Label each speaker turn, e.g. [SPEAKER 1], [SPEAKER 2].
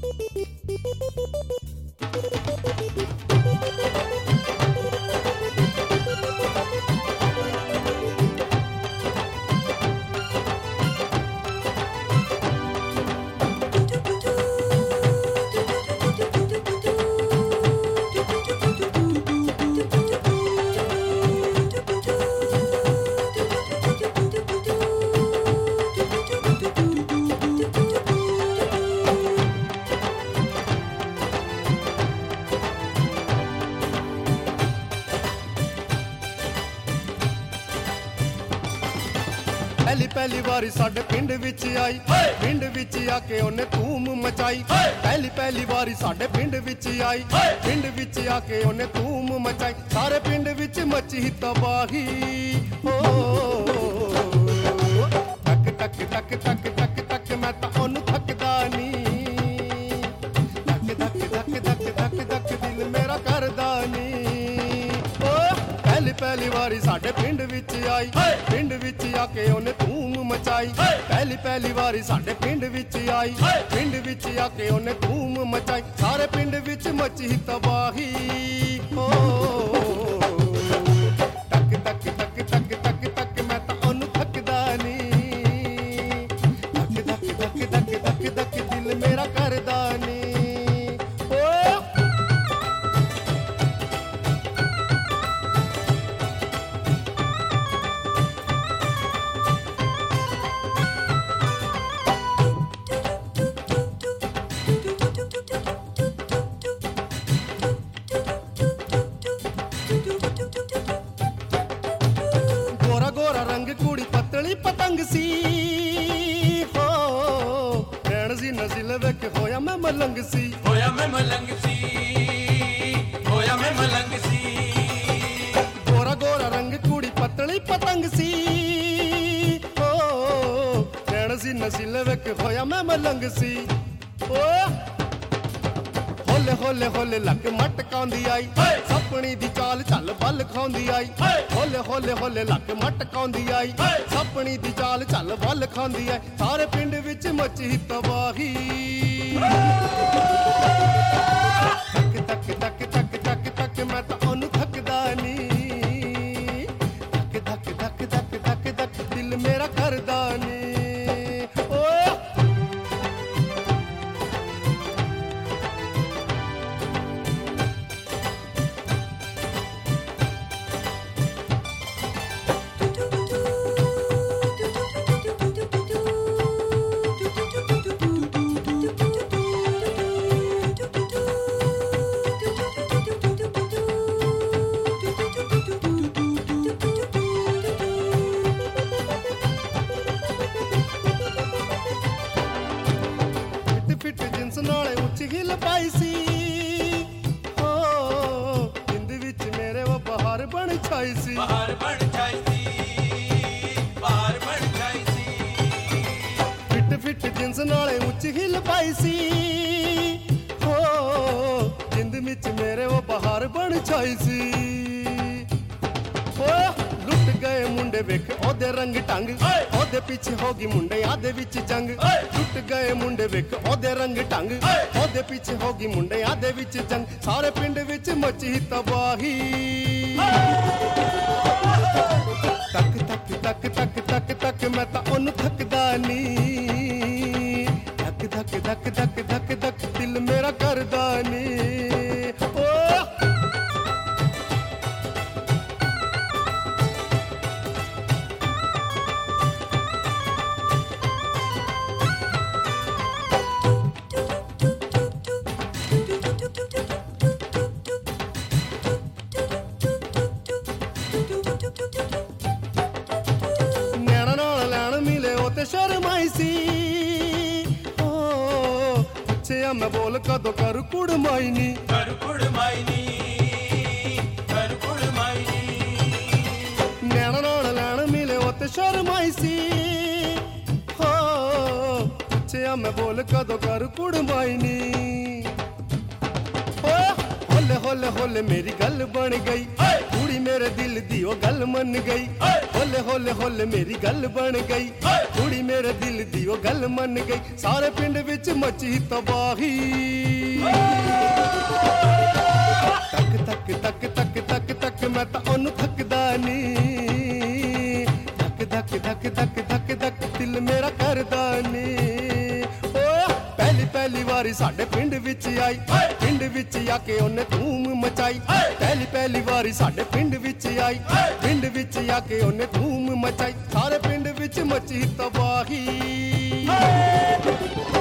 [SPEAKER 1] पहली पहली वारी साडे पिंड विच आई, पिंड विच आके ओने धूम मचाई। पहली पहली वारी साडे पिंड विच आई, पिंड विच आके ओने धूम मचाई। सारे पिंड विच मची तबाही, ओ टक टक टक टक टक टक मैं तां ओनू थकदा नी। धक धक धक धक धक धक दिल मेरा करदा नी। ओ पहली पहली वारी साडे पिंड विच आई, पिंड विच आके ओने धूम मचाई। पहली पहली वारी साडे पिंड विच आई, पिंड विच आके ओने धूम मचाई। सारे पिंड विच मची तबाही, ओ टक टक टक टक टक टक मैं तां ओनू थकदा नी। धक धक धक धक धक धक दिल मेरा करदा नी। गोरा गोरा रंग कुड़ी पतली पतंग सी, हो नैन सी नज़िल वेख होया मैं मलंग सी।
[SPEAKER 2] होया मैं मलंग सी, होया मैं मलंग सी।
[SPEAKER 1] गोरा गोरा रंग कुड़ी पतली पतंग सी, हो नैन सी नज़िल वेख होया मैं मलंग सी। ओ होले होले होले लक मटकाउंदी आई, सपनी दी चाल चल बल खाउंदी आई। होले होले होले लक मटकाउंदी आई, सपनी दी चाल चल बल खाउंदी आई। सारे पिंड विच मची तबाही, तक तक तक तक तक तक मैं तां ओनू थकदा नी। धक धक धक धक धक धक दिल मेरा करदा नी। ओ फिट जिंस नाले उच्च हिल पाई सी, हो जिंद विच मेरे वो बहार बन छाई सी।
[SPEAKER 2] बाहर बन जाई सी, बाहर बन जाई सी।
[SPEAKER 1] फिट फिट जिंस नाले उच्च हिल पाई सी, हो जिंद विच मेरे वो बहार बन छाई सी। ओ लुट गए मुंडे वेख ओदे रंग टंग, ओदे पीछे होगी मुंडे आदे विच जंग। लुट गए मुंडे वेख ओदे रंग टंग, ओदे पीछे होगी मुंडे आदे विच जंग। सारे पिंड विच मची तबाही, तक तक तक तक तक तक मैं तां ओनू थकदा नी। धक धक धक धक धक धक दिल मेरा करदा नी। ओ नैना नाल लैन मिले ओ ते शर्माई सी, ओ पुछया मैं बोल कदों कर कुड़माई नी।
[SPEAKER 2] कर कुड़माई नी, कर कुड़माई नी।
[SPEAKER 1] नैना नाल लैन मिले ओ ते शर्माई सी, हो पुछया मैं बोल कदों कर कुड़माई नी। ओ होले होले होले मेरी गल बन गई, ਕੁੜੀ ਮੇਰੇ ਦਿਲ ਦੀ ਉਹ ਗੱਲ ਮੰਨ ਗਈ ਹੋਲੇ ਹੋਲੇ ਹੋਲੇ ਮੇਰੀ ਗੱਲ ਬਣ ਗਈ ਕੁੜੀ ਮੇਰੇ ਦਿਲ ਦੀ ਉਹ ਗੱਲ ਮੰਨ ਗਈ ਸਾਰੇ ਪਿੰਡ ਵਿੱਚ ਮਚੀ ਤਬਾਹੀ ਤੱਕ ਤੱਕ ਤੱਕ ਤੱਕ ਤੱਕ ਤੱਕ ਮੈਂ ਤਾਂ ਉਹਨੂੰ ਥੱਕਦਾ ਨਹੀਂ ਧੱਕ ਧੱਕ ਧੱਕ ਧੱਕ ਧੱਕ ਧੱਕ ਦਿਲ ਮੇਰਾ ਕਰਦਾ ਨਹੀਂ ਓ ਪਹਿਲੀ ਪਹਿਲੀ ਵਾਰੀ ਸਾਡੇ ਪਿੰਡ ਵਿੱਚ ਆਈ ਪਿੰਡ ਵਿੱਚ ਆ ਕੇ ਉਹਨੇ ਧੂਮ ਮਚਾਈ ਪਹਿਲੀ ਵਾਰੀ ਸਾਡੇ ਪਿੰਡ ਵਿੱਚ ਆਈ ਪਿੰਡ ਵਿੱਚ ਆ ਕੇ ਉਹਨੇ ਧੂਮ ਮਚਾਈ ਸਾਰੇ ਪਿੰਡ ਵਿੱਚ ਮਚੀ ਤਬਾਹੀ